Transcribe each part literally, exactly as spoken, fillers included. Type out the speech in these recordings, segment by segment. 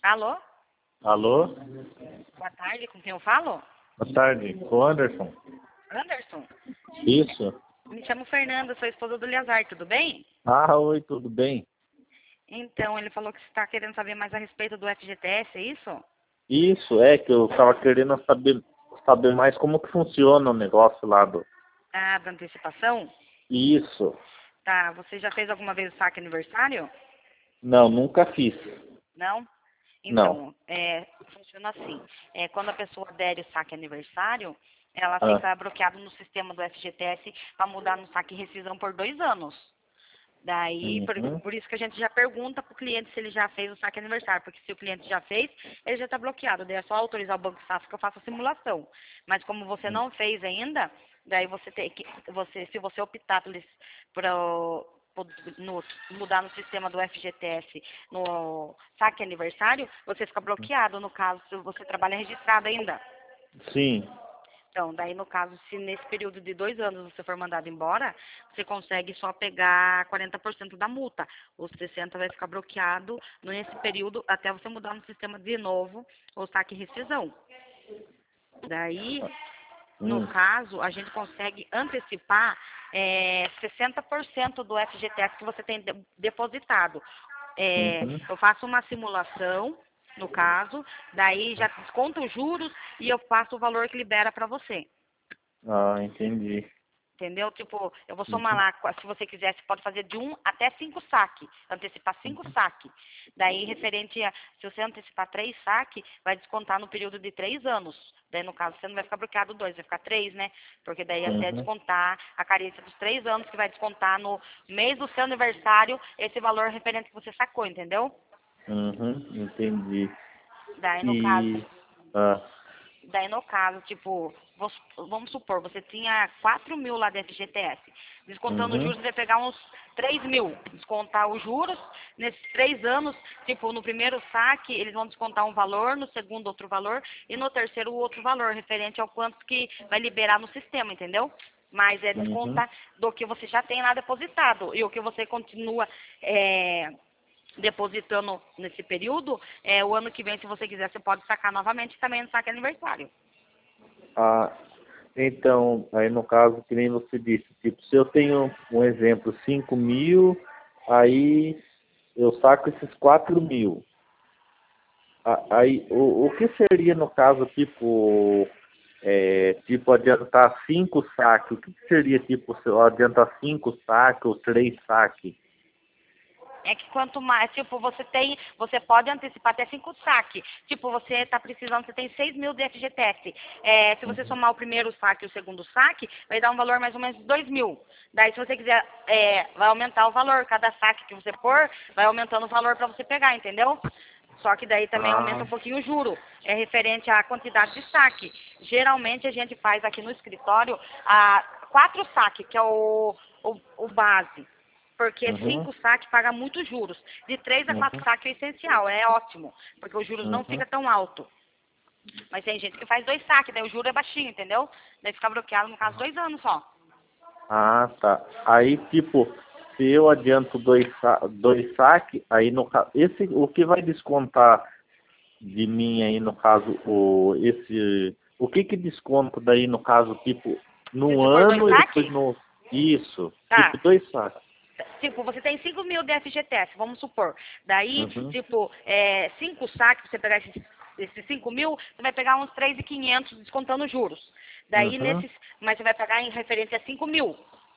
Alô? Alô? Boa tarde, com quem eu falo? Boa tarde, com o Anderson. Anderson? Isso. Me chamo Fernanda, sou esposa do Eleazar, tudo bem? Ah, oi, tudo bem? Então, ele falou que você está querendo saber mais a respeito do F G T S, é isso? Isso, é que eu estava querendo saber, saber mais como que funciona o negócio lá do... Ah, da antecipação? Isso. Tá, você já fez alguma vez o saque aniversário? Não, nunca fiz. Não? Não. Então, é, funciona assim. É, quando a pessoa adere o saque aniversário, ela Ah, fica bloqueada no sistema do F G T S para mudar no saque rescisão por dois anos. Daí, por, uhum, por isso que a gente já pergunta para o cliente se ele já fez o saque aniversário, porque se o cliente já fez, ele já está bloqueado. Daí é só autorizar o Banco Safra que eu faço a simulação. Mas como você não fez ainda, daí você tem que, você, se você optar por, esse- por, o- por- no- mudar no sistema do F G T S no saque aniversário, você fica bloqueado, no caso, se você trabalha registrado ainda. sim. Então, daí no caso, se nesse período de dois anos você for mandado embora, você consegue só pegar quarenta por cento da multa. Os sessenta por cento vai ficar bloqueado nesse período até você mudar no sistema de novo o saque e rescisão. Daí, no Hum, caso, a gente consegue antecipar é, sessenta por cento do F G T S que você tem de- depositado. É, uhum. eu faço uma simulação, no caso, daí já desconto os juros e eu passo o valor que libera para você. Ah, entendi. Entendeu? Tipo, eu vou somar Uhum, lá, se você quiser, você pode fazer de um até cinco saques, antecipar cinco saques. Daí, referente a, se você antecipar três saques, vai descontar no período de três anos. Daí, no caso, você não vai ficar bloqueado dois, vai ficar três, né? Porque daí até uhum, descontar a carência dos três anos, que vai descontar no mês do seu aniversário, esse valor referente que você sacou, entendeu? uhum, entendi. Daí, no caso, E... Ah, Daí, no caso, tipo, vos- vamos supor, você tinha quatro mil lá de F G T S. Descontando os uhum, juros, você vai pegar uns três mil. Descontar os juros, nesses três anos, tipo, no primeiro saque, eles vão descontar um valor, no segundo outro valor, e no terceiro outro valor, referente ao quanto que vai liberar no sistema, entendeu? Mas é uhum. descontar do que você já tem lá depositado. E o que você continua é, depositando nesse período, é, o ano que vem, se você quiser, você pode sacar novamente também no saque aniversário. Ah, então, aí no caso, que nem você disse, tipo, se eu tenho um exemplo, cinco mil, aí eu saco esses quatro mil. A- Aí, o, o que seria no caso, tipo, é, tipo, adiantar cinco saques? O que seria, tipo, se eu adiantar cinco saques ou três saques? É que quanto mais, tipo, você tem, você pode antecipar até cinco saques. Tipo, você está precisando, você tem seis mil de F G T S. É, se você Uhum, somar o primeiro saque e o segundo saque, vai dar um valor mais ou menos de dois mil. Daí, se você quiser, é, vai aumentar o valor. Cada saque que você pôr, vai aumentando o valor para você pegar, entendeu? Só que daí também aumenta ah, um pouquinho o juro. É referente à quantidade de saque. Geralmente a gente faz aqui no escritório a quatro saques, que é o, o, o base. Porque uhum, cinco saques paga muitos juros. De três a quatro uhum, saques é essencial, é ótimo. Porque os juros não uhum. fica tão alto. Mas tem gente que faz dois saques, daí o juro é baixinho, entendeu? Daí fica bloqueado, no caso, dois anos só. Ah, tá. Aí, tipo, se eu adianto dois, sa dois saques, aí no caso, esse, o que vai descontar de mim aí, no caso, o, esse, o que que desconta daí, no caso, tipo, Se no você for dois ano e depois saques, no, isso, tá. tipo, dois saques. Tipo, você tem cinco mil de F G T S, vamos supor. Daí, Uhum, tipo, é, cinco saques, você pegar esses, esses cinco mil, você vai pegar uns três mil e quinhentos descontando juros. Daí, uhum, nesses, mas você vai pagar em referência a cinco mil.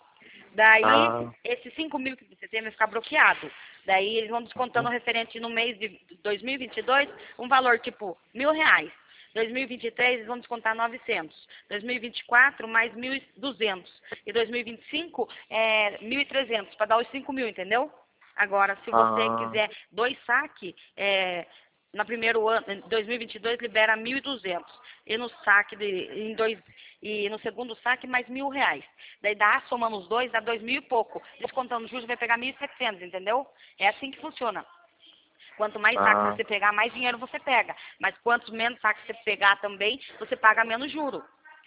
Daí, ah, esses cinco mil que você tem vai ficar bloqueado. Daí, eles vão descontando uhum, referente no mês de dois mil e vinte e dois, um valor tipo mil reais. dois mil e vinte e três, eles vão descontar novecentos. dois mil e vinte e quatro, mais mil e duzentos. E dois mil e vinte e cinco, é mil e trezentos, para dar os cinco mil, entendeu? Agora, se você ah, quiser dois saques, é, no primeiro ano, em dois mil e vinte e dois, libera mil e duzentos. E no saque de, em dois, e no segundo saque, mais mil reais. Daí dá, somando os dois, dá dois mil e pouco. Descontando os juros, vai pegar mil e setecentos, entendeu? É assim que funciona. Quanto mais saques ah, você pegar, mais dinheiro você pega. Mas quantos menos saques você pegar também, você paga menos juro.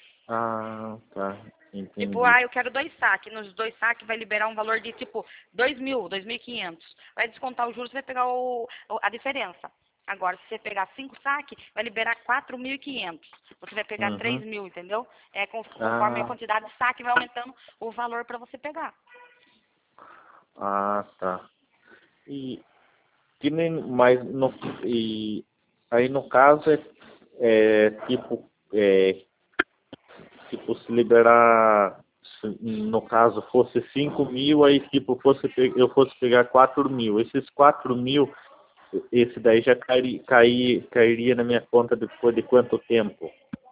ah, tá, Tipo, entendi. ah, eu quero dois saques. Nos dois saques vai liberar um valor de tipo dois mil, dois mil e quinhentos. Vai descontar os juros, você vai pegar o, o- a diferença. Agora, se você pegar cinco saques, vai liberar quatro mil e quinhentos. Você vai pegar Uhum. três mil, entendeu? É conforme a Ah, quantidade de saque vai aumentando o valor para você pegar. ah, tá. E que nem, mas no, e aí no caso é, é tipo, é, tipo se liberar, se no caso fosse cinco mil, aí tipo fosse pe- eu fosse pegar quatro mil. Esses quatro mil, esse daí já cairia, cair, cairia na minha conta depois de quanto tempo?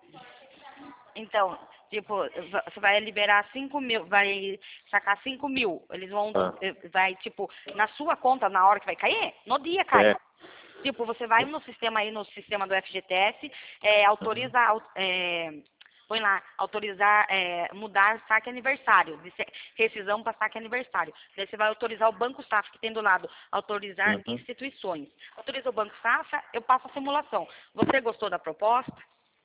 Então, tipo, va- você vai liberar cinco mil, vai sacar cinco mil. Eles vão, Ah, eh, vai, tipo, na sua conta, na hora que vai cair, no dia cai. é. Tipo, você vai no sistema aí, no sistema do F G T S, é, Uhum, autoriza, au- é, põe lá, autorizar, é, mudar saque aniversário, de se- rescisão para saque aniversário. Daí você vai autorizar o Banco Safra, que tem do lado, autorizar uhum, instituições. Autoriza o Banco Safra, eu passo a simulação. Você gostou da proposta?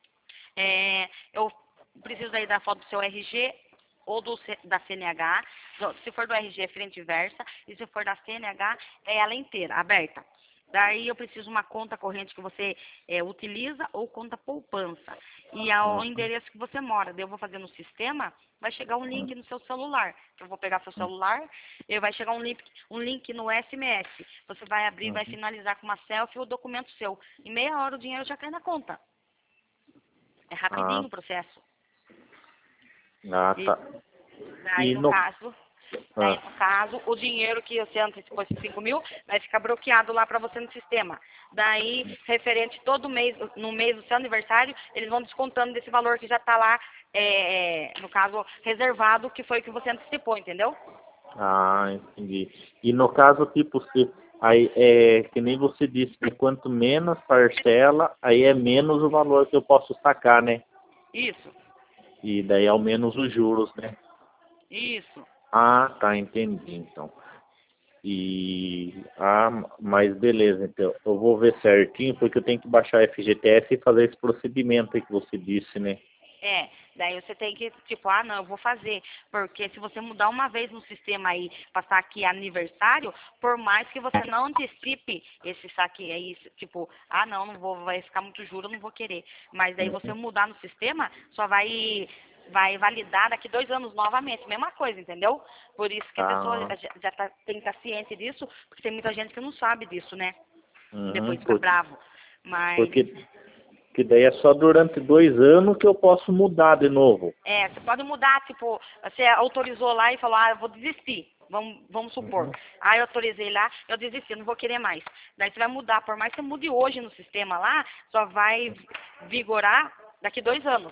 É, eu preciso aí da foto do seu R G ou do, C- da C N H. Não, se for do R G é frente e versa, e se for da C N H é ela inteira, aberta. Daí eu preciso uma conta corrente que você é, utiliza ou conta poupança. E ao uhum, endereço que você mora. Daí eu vou fazer no sistema, vai chegar um uhum, link no seu celular. Eu vou pegar seu celular, e vai chegar um link, um link no S M S. Você vai abrir, vai uhum. finalizar com uma selfie o documento seu. Em meia hora o dinheiro já cai na conta. É Ah, rapidinho o processo. ah, E tá. daí, E no no, caso, daí, ah, no caso, o dinheiro que você antecipou, esses cinco mil, vai ficar bloqueado lá para você no sistema. Daí, referente todo mês, no mês do seu aniversário, eles vão descontando desse valor que já está lá, é, no caso, reservado, que foi o que você antecipou, entendeu? ah, entendi. E no caso, tipo, se aí é que nem você disse, que quanto menos parcela, aí é menos o valor que eu posso sacar, né? Isso, E daí ao menos os juros, né? isso. Ah, tá, entendi, então. E ah, mas beleza, então eu vou ver certinho, porque eu tenho que baixar F G T S e fazer esse procedimento aí que você disse, né? É, daí você tem que, tipo, ah, não, eu vou fazer. Porque se você mudar uma vez no sistema aí, passar aqui aniversário, por mais que você não antecipe esse saque aí, tipo, ah, não, não vou, vai ficar muito juro, eu não vou querer. Mas daí você Uhum. mudar no sistema, só vai, vai validar daqui dois anos novamente, mesma coisa, entendeu? Por isso que a pessoa Ah, já, já tá, tem que estar ciente disso, porque tem muita gente que não sabe disso, né? uhum, Depois fica porque, bravo. Mas porque que daí é só durante dois anos que eu posso mudar de novo. é, você pode mudar, tipo, você autorizou lá e falou, ah, eu vou desistir. Vamos, vamos supor. Uhum. Ah, eu autorizei lá, eu desisti, não vou querer mais. Daí você vai mudar, por mais que você mude hoje no sistema lá, só vai vigorar daqui dois anos.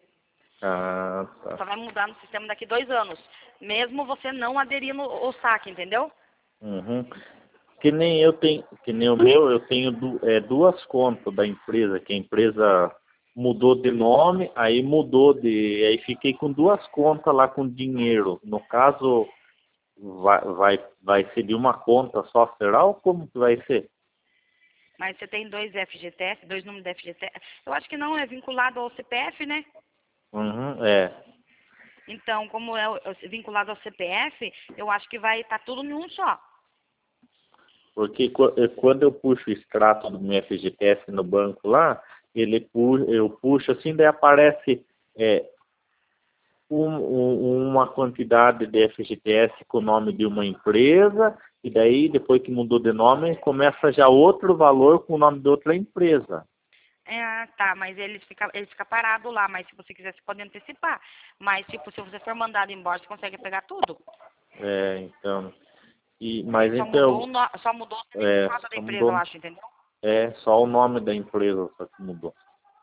Ah, tá. Só vai mudar no sistema daqui dois anos. Mesmo você não aderindo ao saque, entendeu? Uhum. Que nem eu tenho, que nem o meu, eu tenho du, é, duas contas da empresa, que a empresa mudou de nome, aí mudou de, aí fiquei com duas contas lá com dinheiro. No caso, vai, vai, vai ser de uma conta só, será ou como que vai ser? Mas você tem dois F G T S, dois números de F G T S. Eu acho que não é vinculado ao C P F, né? Uhum, é, Então, como é o- é vinculado ao C P F, eu acho que vai estar tudo em um só. porque qu- eh, quando eu puxo o extrato do meu F G T S no banco lá, ele pu, eu puxo assim, daí aparece é, um- um- uma quantidade de F G T S com o nome de uma empresa, e daí, depois que mudou de nome, começa já outro valor com o nome de outra empresa. É, ah, tá, mas ele fica, ele fica parado lá, mas se você quiser, você pode antecipar. Mas, tipo, se você for mandado embora, você consegue pegar tudo. É, então, e, Aí mas só mudou então, o no, só mudou o C N P é, J da só empresa, eu mudou, acho, entendeu? é, só o nome da empresa só que mudou.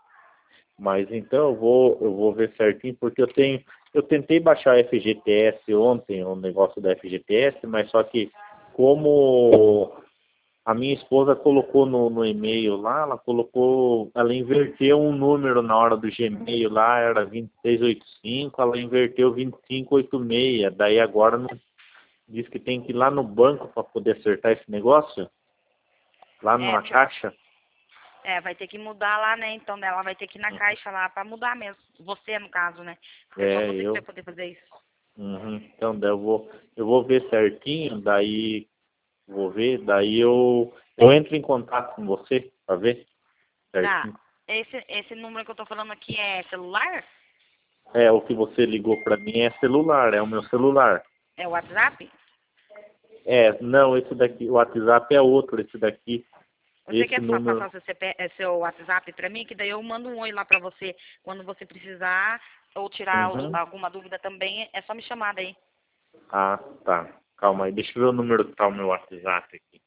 Mas então eu vou, eu vou ver certinho, porque eu tenho, eu tentei baixar o F G T S ontem, o negócio da F G T S, mas só que como a minha esposa colocou no, no e-mail lá, ela colocou, ela inverteu um número na hora do Gmail lá, era vinte e seis oitenta e cinco, ela inverteu vinte e cinco oitenta e seis, daí agora não, diz que tem que ir lá no banco para poder acertar esse negócio, lá É, na tipo, caixa. é, vai ter que mudar lá, né? Então, né, ela vai ter que ir na caixa lá pra mudar mesmo. Você, no caso, né? Porque é só É, você que vai eu. poder fazer isso. Uhum, então daí eu vou, eu vou ver certinho, daí vou ver, daí eu, eu entro em contato com você. pra ver? Tá. Certinho. Esse, esse número que eu tô falando aqui é celular? É, o que você ligou pra mim é celular, é o meu celular. É o WhatsApp? É, não, esse daqui, o WhatsApp é outro, esse daqui. Você Esse quer só número. passar seu, C P, eh, seu WhatsApp pra mim? Que daí eu mando um oi lá pra você. Quando você precisar ou tirar o- Uhum. alguma dúvida também, é só me chamar daí. Ah, tá. Calma aí, deixa eu ver o número que tá o meu WhatsApp aqui.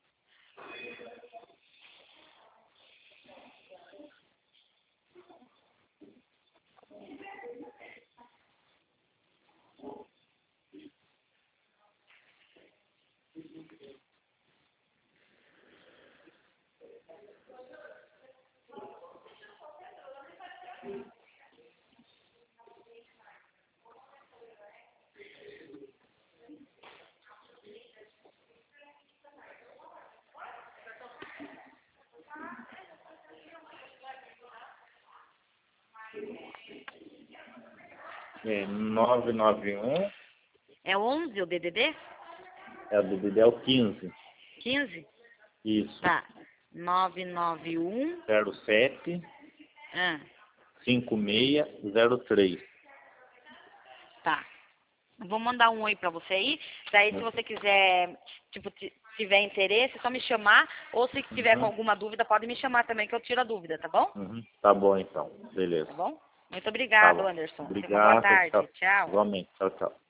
É nove nove um, É onze o D D D? é o D D D é o quinze. quinze? Isso. Tá. nove nove um. zero sete Ah, cinco seis zero três. tá. Vou mandar um oi pra você aí. Daí, se você quiser, tipo, ti- tiver interesse, é só me chamar. Ou se tiver com Uhum. alguma dúvida, pode me chamar também, que eu tiro a dúvida, tá bom? Uhum. Tá bom então, Tá beleza. bom? Muito Tá obrigado, bom. Anderson. Tenha uma boa Obrigado, tchau. tarde. Tchau. Igualmente, tchau, tchau.